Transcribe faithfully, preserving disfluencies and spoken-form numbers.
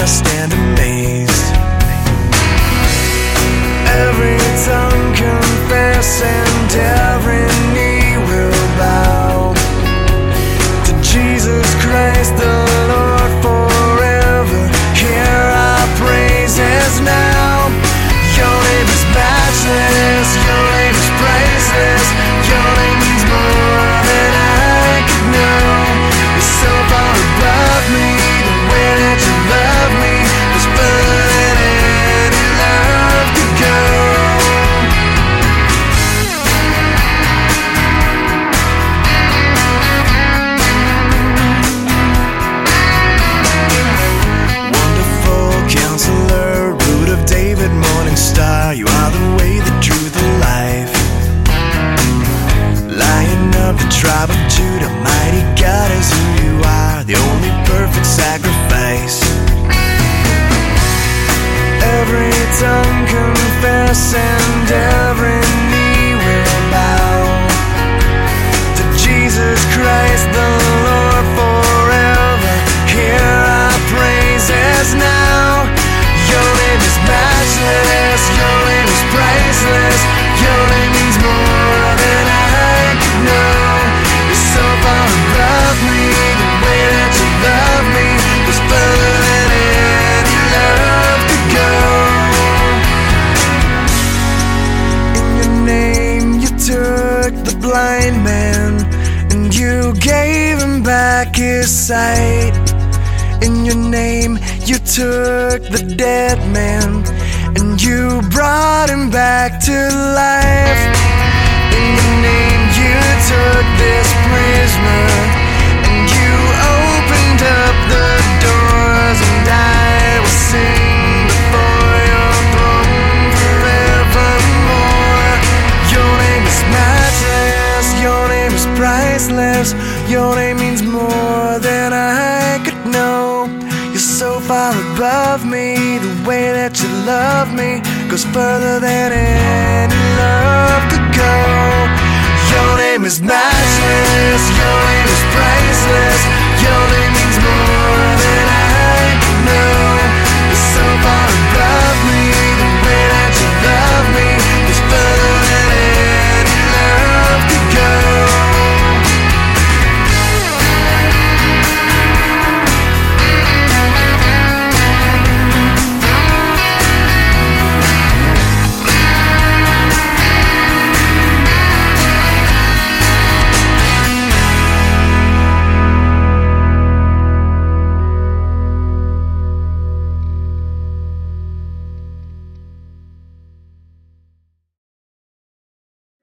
I stand amazed. Every tongue confess and every knee will bow to Jesus Christ the Lord forever. Hear our praises now. Your name is matchless, your name is priceless, your name means more than I could know. You're so far above me, the way that you love me is further than any love could go. Wonderful Counselor, Root of David, Morning Star, you are the way, the truth, the life. Lion of the tribe of Judah, mighty God is who you are, the only perfect sacrifice. Every tongue confess and every knee will bow to Jesus Christ the Lord forever. Hear our praises now. Your name is matchless, your name is priceless, your name means more than I could know. You're so far above me, the way that you love me is further than any love could go. In your name you took the blind man and you gave him back his sight. In your name you took the dead man and you brought him back to life. In your name you took this prisoner and you opened up the doors, and I will sing before your throne forevermore. Your name is matchless, your name is priceless, your name means more than I could know. You're so far above me, the way that you love me goes further than any love could go. Your name is matchless, your name is priceless, your name means more